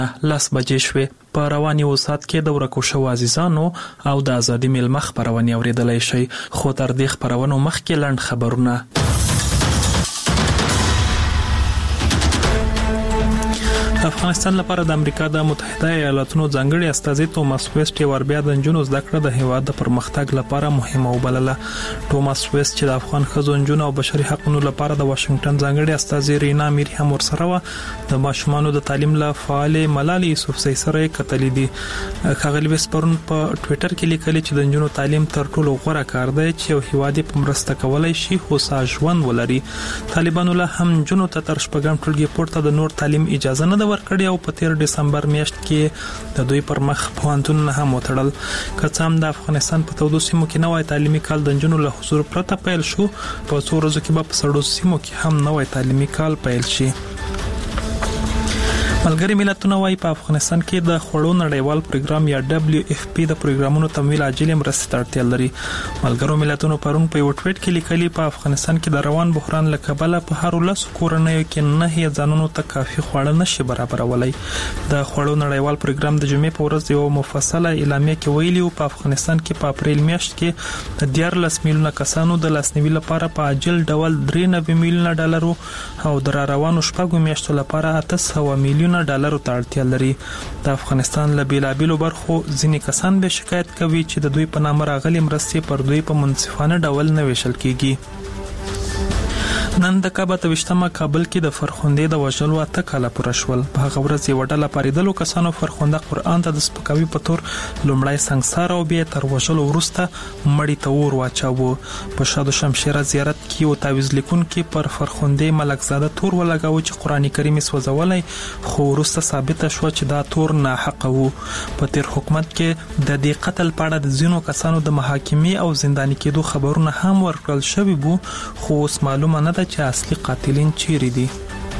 10 بجې شوې. په رواني وسات کې د ورکو شو عزیزانو او د ازادي ملمخ خبرونه اوریدلای شي. خو تر دې خبرونو مخکې لنډ خبرونه. افغانستان لپاره د امریکا د متحده ایالاتونو ځانګړي استازي توماس ویسټ وربیا د نجونو زده کړه د هیواد د پرمختګ لپاره مهمه وبلله. توماس ویسټ چې د افغان ښځو نجونو او بشري حقوقو لپاره د واشنگټن ځانګړي استازي رینا امیر هم ورسره و. د ماشومانو د تعلیم لپاره فعال ملالي یوسفزۍ سره کتلې دي. ښاغلي ویسټ پرون په ټوئیټر کې لیکلي چې د نجونو تعلیم تر ټولو غوره کار دی چې یو هیواد په مرسته کولای شي خو ساژوند ولري. طالبانو له هم نجونو ته تر شپږم ټولګي پورته د نور تعلیم اجازه نه ورکړی او په 13 دسمبر میاشت کې د دوی پر مخ پوهنتون هم وتړل. که څه هم د افغانستان په تودو سیمو کې نوې تعلیمي کال د نجونو له حضور پرته پیل شو، په څو ورځو کې به په سړو سیمو کې هم نوې تعلیمي کال پیل شي. ملګری ملتونه وايي په افغانستان کې د خوړو نړیوال پروګرام یا WFP د پروګرامونو تمویل عاجل مرستې ته اړتیا لري. ملګرو ملتونو پرون په یو ټویټ کې لیکلي په افغانستان کې د روان بحران له کبله په هر 10 کورنیو کې 9 ځانونو ته کافي خواړه نشي برابرولای. د خوړو نړیوال پروګرام د جمعې په ورځ یو مفصله اعلامیه کې ویلي په افغانستان کې په اپریل میاشت کې د 14 میلیونه کسانو د لاسنیوي لپاره په عاجل ډول 93 میلیونه ډالر او د روانو شپږو میاشتو لپاره 800 میلیونه ډالر ته اړتیا لري. د افغانستان له بیلابیلو برخو ځینې کسان به شکایت کوي چې د دوی په نامه راغلي مرستې پر دوی په منصفانه ډول نه ویشل کیږي. نن د کابل 28 کابل کې د فرخنده د وژلو 8 کاله پوره شول. په هغه ورځ یو ډله پریدلو کسانو فرخنده قرآن ته د سپکاوي په تور لومړی سنگسار او بیا تر وژلو وروسته مړی ته ور واچاوه. په شادو شمشیره زیارت کې او تعویذ لیکون کې پر فرخنده ملکزاده تور ولګاوه چې قرآن کریم سوځولای، خو وروسته ثابت شو چې دا تور ناحق وو. په تیر حکومت کې د دې قتل په اړه د ځینو کسانو د محاکمې او زنداني کېدو خبرونه هم ورکړل شوي وو، خو اوس معلومه نه ده چې اصلي قاتلین چیرې دي.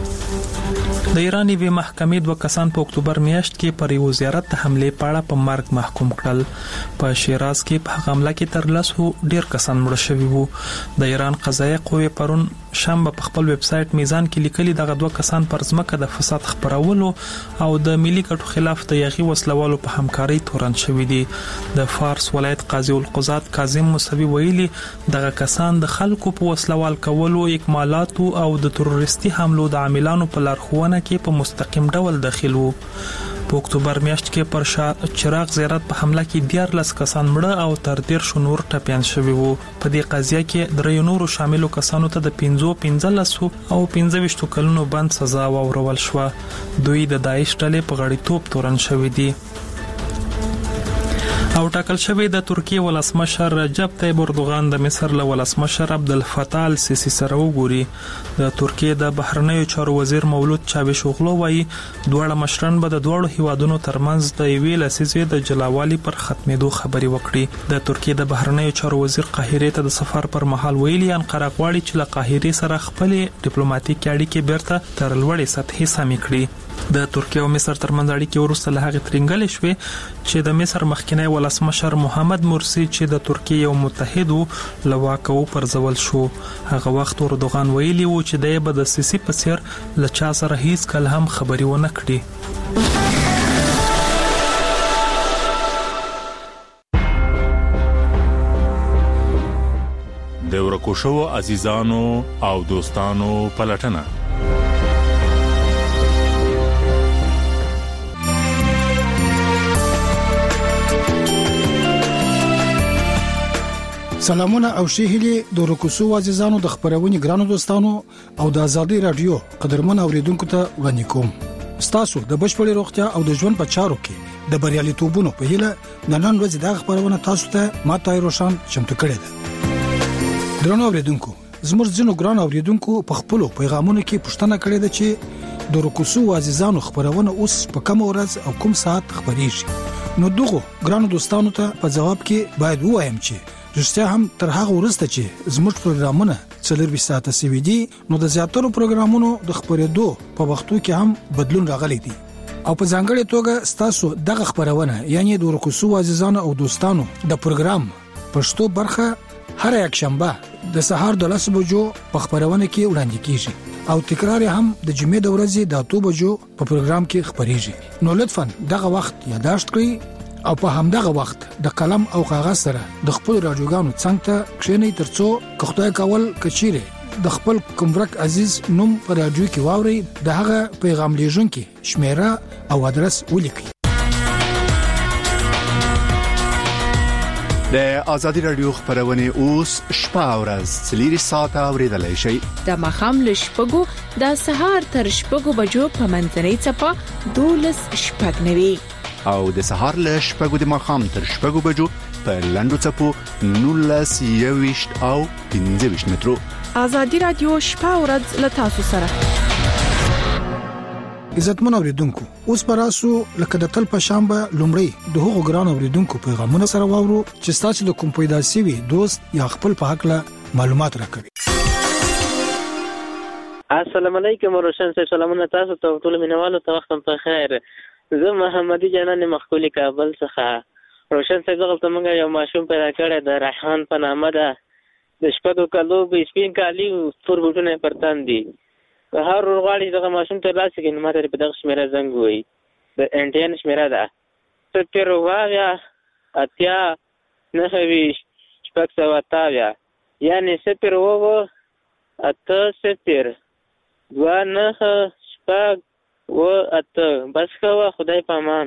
د ایران یوې محکمې 2 کسان په اکتوبر میاشت کې پر یو زیارت د حمله په اړه په مرګ محکوم کړل. په شیراز کې په حمله کې تر 10 ډیر کسان مړه شوي وو. د ایران قضایه قوې پرون شنبه په خپل ویب سټ میزان کې لیکلي دغه 2 کسان پر ځمکه د فساد خپرولو او د ملي ګټو خلاف د یغي وسلوالو په همکارۍ تورن شوي دي. د فارس ولایت قاضي القضات کاظم موسوي ویلي دغه کسان د خلکو په وسلوال کولو، اکمالات او د تروریستي حملو د عاملانو په لارښوونه کې په مستقیم ډول داخل وو. په اکتوبر میاشت کې پر شاه چراغ زیارت په حمله کې 14 کسان مړه او تر 13 نور ټپيان شوي وو. په دې قضیه کې درې نورو شاملو کسانو ته د 15 او 25 کلونو بند سزا ورکول شو. دوی د داعش ډلې په غړیتوب تورن شوي دي. او ټاکل شوی د ترکیه ولسمشر رجب طیب اردوغان د مصر له ولسمشر عبدالفتاح السیسی سره وګوري. د ترکیه د بهرنیو چارو وزیر مولود چاوشوغلو وایي دوه مشران به د دوه هیوادونو ترمنځ د یوې لسیزې د جلاوالي پر ختمېدو خبري وکړي. د ترکیه د بهرنیو چارو وزیر قاهره ته د سفر پر مهال ویلي انقره غواړي چې له قاهره سره خپل ډیپلوماټیک اړیکې بیرته تر لوړې سطحې سمې کړي. د ترکیه او مصر ترمنځ اړیکې وروسته له هغه ترنګلې شوې چې د مصر مخکنی ولسمشر محمد مرسی چې د ترکیه یو متحد لواکو پرځول شو. هغه وخت اردوغان ویلي و چې د به د سیسی په څیر له چا سره هیڅ کله هم خبري ونه کړي. د ورکو شو عزیزانو او دوستانو پلټنه. سلامونه او شهيلي د رکوسو عزیزانو د خبرونې ګرانو دوستانو او د ازادي رادیو قدرمن اوریدونکو ته وړاندې کوم. ستاسو د بشپړې روغتیا او د ژوند په چارو کې د بریالیتوبونو په هیله نن ورځ د خبرونه تاسو ته ماته روشن چمتو کړی ده. درنو اوریدونکو، زموږ ځینو ګران اوریدونکو په خپل پیغامونو کې پوښتنه کړې ده چې د رکوسو عزیزانو خبرونه اوس په کوم ورځ او کوم ساعت خبريږي. نو دغه ګرانو دوستانو ته په جواب کې باید وایم چې رښتیا هم تر هغه ورسته چې زموږ پروګرامونه 24 ساعته سوي دي، نو د زیاترو پروګرامونو د خبرېدو په وختو کې هم بدلون راغلی دی. او په ځانګړي توګه ستاسو دغه خبرونه یعنی د رکوسو عزیزانو او دوستانو د پروګرام پښتو برخه هر یک شنبه د سهار د 10 بجو په خبرونه کې وړاندې کیږي. او تکرار هم د جمعې د ورځې د 8 بجو په پروګرام کې خبريږي. نو لطفاً دغه وخت یاداشت کړئ او په همدغه وخت د قلم او کاغذ سره د خپل رادیوګانو څنګ ته کښینئ ترڅو خدای کول کچيره د خپل کومرک عزیز نوم په رادیو کې واوري د هغه پیغام لیږونکي شمیره او ادرس ولیکئ. د آزادي رادیو خبرونه اوس شپه او ورځ 3 ساعته اوریدلای شئ. د مخام لشپګو د سهار تر شپګو بجو په منځنۍ چپه 12 شپږ نوي او د سهار له شپږو د مخام تر شپږو بجو په لندو چپو 19 او 15 مترو. آزادي رادیو شپه او ورځ له تاسو سره. عزتمن اوریدونکو اوس پراسو لکه د تل په شنبه لومړی د هغو ګران اوریدونکو پیغامونه سره واورو چې تاسو د کوم پیدا سوي دوست یا خپل په حق له معلومات راکړي. السلام علیکم روشن صاحب، سلامونه تاسو ته ټول مینوالو ته وخت په خیر. زه محمدي جنان مخکولي کابل څخه. روشن صاحب دغه څنګه یو ماشوم پیدا کړی د ریحان په نامه ده. د شپږو کالو به سپین کالی تور بوټونه پرتان دي. هر ورغاړي دغه ماشوم ته لاس کې ماته په دغه شمیره زنګ وي. د انټین شمیره ده 0 اتیا 9 شپږ یعنی 0 اته 0 2 9 شپږ و اته. بس کوه، خدای پامان.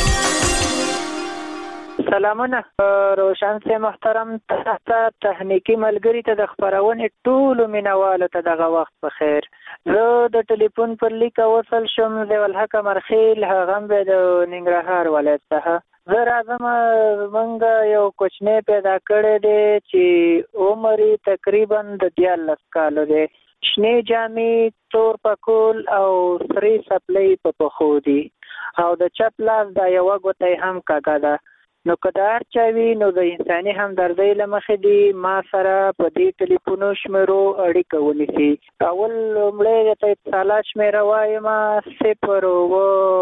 سلامونه روشن سے محترم تاسو تخنیکی ملګری ته د خبرونه ټول مینوالو ته دغه وخت په خیر. زه د ټلیفون پر لیک وصل شم د ولحق مرخیل هغه به د ننګرهار ولایت څخه. زه راځم موږ یو کوچنی پیدا کړی دی چې عمر تقریبا د 14 کالو دی. شنه جامې، تور پکول او سری سپلې په پخو دي او د چپ لاس د یو غوټه هم کاګه ده. نو کدار چوي نو د انساني همدردۍ لمخې دی ما سره په دې ټلیفون شمیرو اړیکه ونیسي. اول لومړی ته اتصالات شمیره وایم 0 و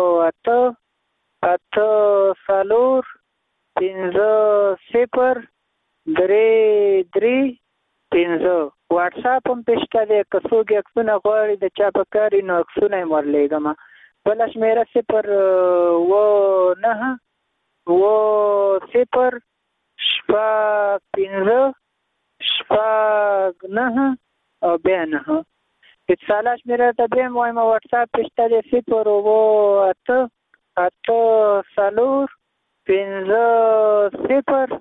8 4 5 0 3 5. واتس اپ هم پېشته دی، که څوک عکسونه غواړي د چا په کاري نو عکسونه یې ورلیږم. بله شمیره 0 و 9 و 0 شپږ 5 شپږ 9 او بیا 9. اتصالات شمیره ته بیا وایم واتس اپ پېشته دی 0 و 8 4 5 0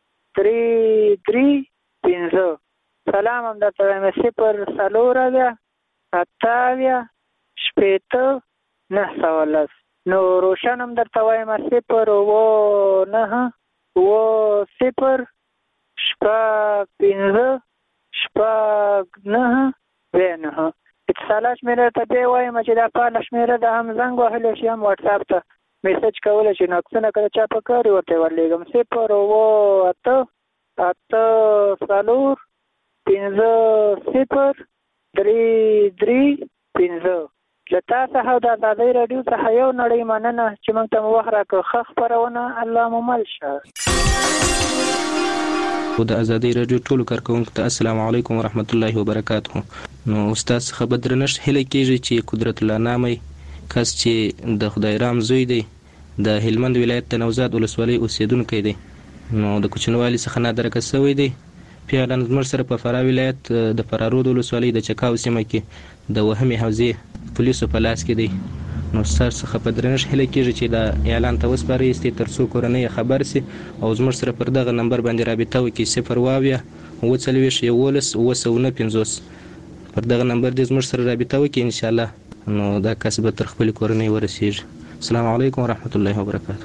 3 5. سلام هم درته وایم 0 4 8 شپېته 9. نو روشن هم درته وایم 0 و 9 و 0 شپږ 5 شپږ 9 بیا 9. اتصالات شمیره ته بیا وایم چې دا فعاله شمیره ده، هم زنګ وهلی شي هم واتس اپ ته میسج کولی شي. نو عکسونه که د چا په کار وي ورته ورلیږم 0 و 8 4 5 0 3 5. لتا څخه د آزادۍ رادیو څخه یو نړۍ مننه چې موږ ته وخت راکړ. ښه خپرونه الله مو مل شه. د آزادۍ رادیو ټولو کارکونکو ته السلام علیکم ورحمت الله وبرکاته. نو استاد څخه بدرنښت هیله کیږي چې قدرت الله نامي کس چې د خدای رام زوی دی د هلمند ولایت د نوزاد ولسوالۍ اوسیدونکی دی. نو د کوچنوالي څخه نادرکه شوی دی. پیاله زموږ سره په فراه ولایت د فرارود ولسوالۍ د چکاو سیمه کې د وهمي حوزې پولیسو په لاس کې دی. نو ستاسو څخه په درنښت هیله کیږي چې دا اعلان ته وسپارئ ترڅو کورنۍ خبر سي او زموږ سره پر دغه نمبر باندې رابطه وکړي 0 پر دغه نمبر دې زموږ سره رابطه وکړي ان شاء الله. نو دا کس به تر خپل کورنۍ ورسیږي. السلام علیکم ورحمت الله وبرکاته.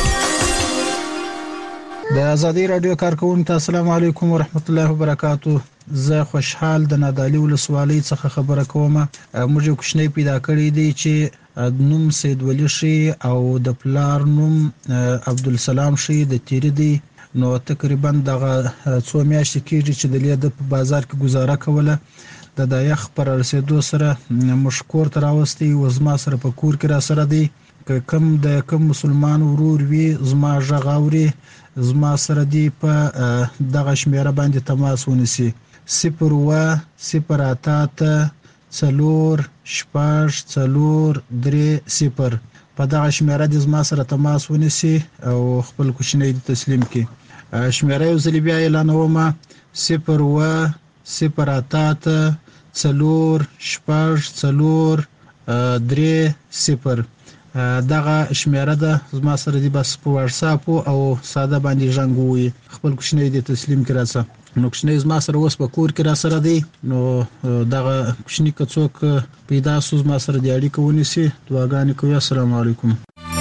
د آزادۍ رادیو کارکونکو ته السلام علیکم ورحمت الله وبرکاته. زه خوشحال د نادعلي ولسوالۍ څخه خبره کوم. موږ یو کوچنی پیدا کړی دی چې نوم سید ولی شي او د پلار نوم عبدالسلام شي د تیری دی. نو تقریبا دغه څو میاشتې کېږي چې د لیده په بازار کې گزاره کوله. د یخ پر رسیدو سره مشکور تر اوستي وزما سره په کور کې را سره دی. کم مسلمان ورور وی زما ژغاوري زما سره دی په دغه شمیره باندې تماس ونیسي 0 و 0 8 4 6 4 3 0 په دغه شمیره د زما سره تماس ونیسي او خپل کوچنی د تسلیم کړي. شمیره یو ځل بیا اعلانوم 0 0 8 4 6 4 3 0. دغه شمیره ده زما سره دی بس په واتس اپ او ساده باندې ژوندوي خپل کوچنی د تسلیم کړه. نو کوچنی زما سره اوس په کور کې را سره دی. نو دغه کوچنی کڅوک پیدا سوز ما سره دی اړیکه ونیسي. دعاګانې کوي. السلام علیکم.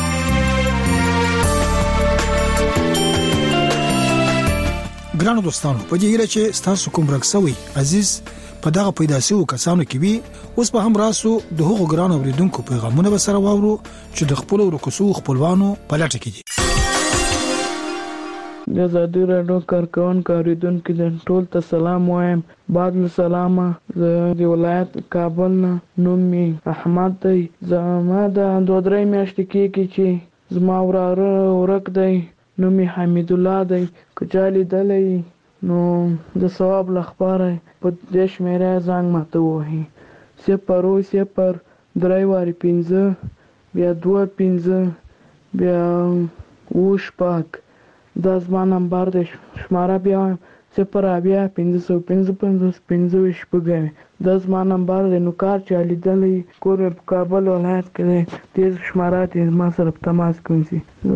ګرانو دوستانو په دې هیله چې تاسو کوم رکسوي عزیز په دغه پیدا شوو کسانو کې وي اوس په هم راسو د هغو ګرانو اوریدونکو پیغامونه به سره واورو چې د خپل ورکوسو خپلوانو په لټه کې دي. د آزادي راډیو کارکونکو اوریدونکو د ټول ته سلام وایم. بعد له سلامه زه د ولایت کابل نه نوم می احمد دی. زما د 2-3 میاشتې کېږي چې زما وراره ورک دی نوم می حمید الله دی. کچالي دلی نو د ثواب لخباره په دې شمیره زنګ ماته وهي 0 3 واري 15 بیا 2 15 بیا وش پاک دا زما نمبر دی. شماره بیا 0 بیا 555 شپږ دا زما نمبر دی. نو کار چې لیدلی کور په کابل ولایت کې دی تیز شماره دې ما سره تماس کوي.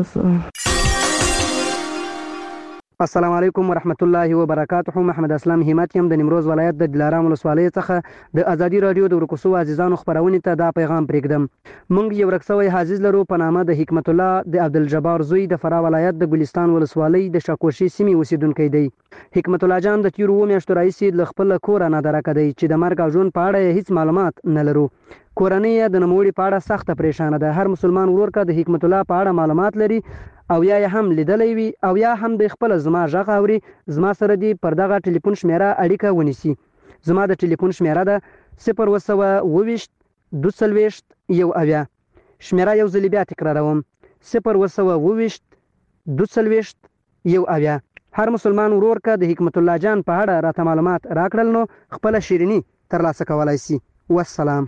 السلام علیکم ورحمت الله وبرکاته. محمد اسلام همت یم د نیمروز ولایت د دلارام ولسوالۍ څخه د ازادي رادیو د ورکوسو عزیزانو خبرونه ته دا پیغام پرېږدم. موږ یو رکسوي حافظ لرو په نامه د حکمت الله د عبدالجبار زوی د فرا ولایت د ګلستان ولسوالۍ د شاکوشي سیمې اوسیدونکی دی. حکمت الله جان د تیر 2 میاشتو راهیسې د خپل کور نه درک دی چې د مرګ او ژوند په اړه هیڅ معلومات نه لرو. کورنۍ د نموړي په اړه سخت پریشان ده. هر مسلمان ورور کا د حکمت الله په اړه معلومات لري او یا هم لیدلې وي او یا هم د خپل زما ژغ اوري زما سره دی پر دغه ټلیفون شمیره اړیکه ونیسي. زما د ټلیفون شمیره ده 0 شمیره یو ځل بیا تکراروم 0 هر مسلمان ورور کا د حکمت الله جان په اړه راته معلومات راکړل نو خپل شیرینی ترلاسه کولای شي. والسلام.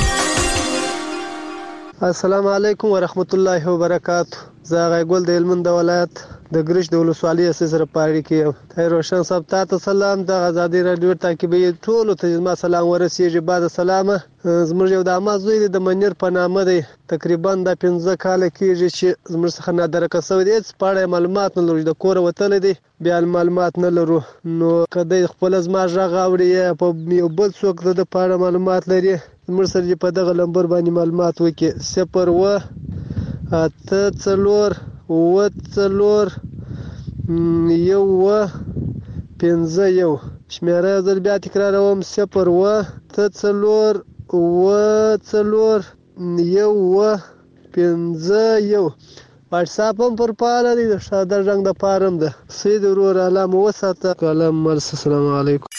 السلام علیکم ورحمت الله وبرکاته. زه غیګل د هلمند ولایت د ګرش د ولسوالۍ سره پاړی کې طاهر روشن صاحب ته سلام. د آزادي رادیو تعقیبي ټول ته ما سلام ورسیږي. بعد سلامه زموږ یو د امازوی د منیر په نامه دی تقریبا د 15 کال کېږي چې زموږ څخه نادرکه سوی دی. پاړه معلومات نه لري د کور وتل دي بیا معلومات نه لرو. نو کله خپل زما ژغ اوري په یو بل څوک د پاړه معلومات لري زموږ سره په دغه لمبر باندې معلومات وکي 0 8 4 1 شمیره ځل بیا تکراروم 0 8 4 1 واتس اپ هم پر پاله دی د شاده رنگ د پارم ده. سید ورور علامه وساته کلام مرس. السلام علیکم.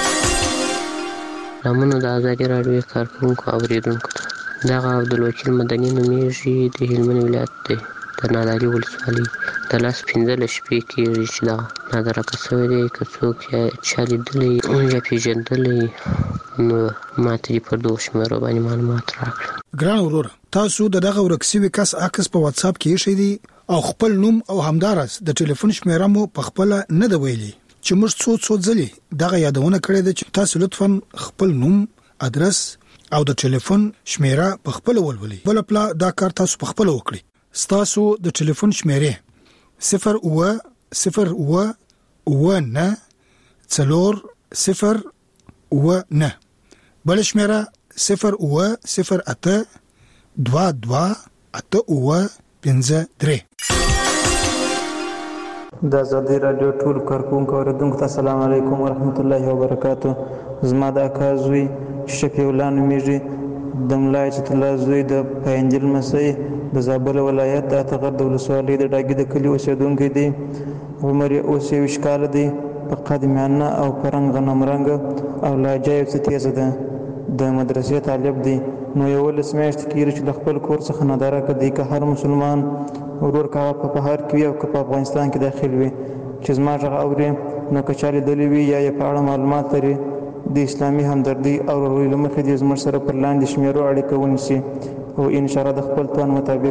رامونو د آزادي رادیو کارکونکو اوریدونکو ته دغه عبدالوکیل مدني نومیږي د هلمند ولایت دی د نادعلي ولسوالۍ د 15 شپې کېږي چې دغه نادرکه سوی دی. که څوک چا لیدلی یا پیژندلی نو ماته دې پر دغو شمیرو باندې معلومات راکړه. ګران وروره تاسو دغه ورک شوي کس عکس په واتس اپ کې ایښی دی او خپل نوم او همدارس د ټلیفون شمیره مو په خپل نه دی ویلي چې موږ څو ځلې دغه یادونه کړې ده چې تاسو لطفا خپل نوم ادرس او د ټلیفون شمیره په خپل ولولي. بل پلا دا کار تاسو په خپل وکړي. تاسو د ټلیفون شمیره 0 بل شمیره 0 8 2 5 د آزادي رادیو ټول کارکونکو اوریدونکو ته السلام علیکم ورحمت الله وبرکاته. زما د اکا زوی شفیع الله نومیږي د ملا عزت الله زوی د پاینجل مسیح د زابل ولایت د اتغر د ولسوالۍ د ډاګي د کلي اوسیدونکی دی. عمر یې اوس 20 کاله دی. په قد میانه او په رنګ غنم رنګ او لهجه یې څه تیزه ده. د مدرسې طالب دی. نو 11 میاشتې کېږي چې د خپل کور څخه نادرکه دی. که هر مسلمان ورور که په بهر کې وي او که په افغانستان کې داخل وي چې زما غږ اوري نو که چا لیدلی وي یا یې په اړه معلومات لري د اسلامي همدردۍ او ورورولۍ له مخې دې زموږ سره پر لاندې شمیرو اړیکه ونیسي او انشاءالله د خپل توان مطابق